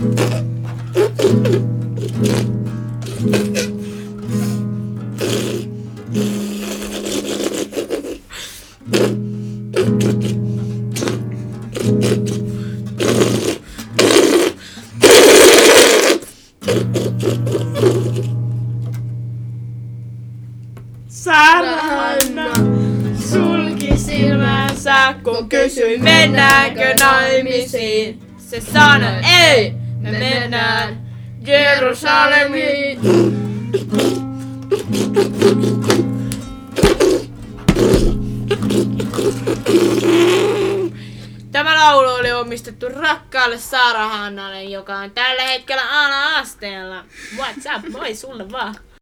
Sarahanna sulki silmänsä, kun kysyin mennäänkö naimisiin. Se sanoi ei, me mennään Jerusalemiin. Tämä laulu oli omistettu rakkaalle Sarahannalle, joka on tällä hetkellä ala-asteella. What's up, moi sulle vaan.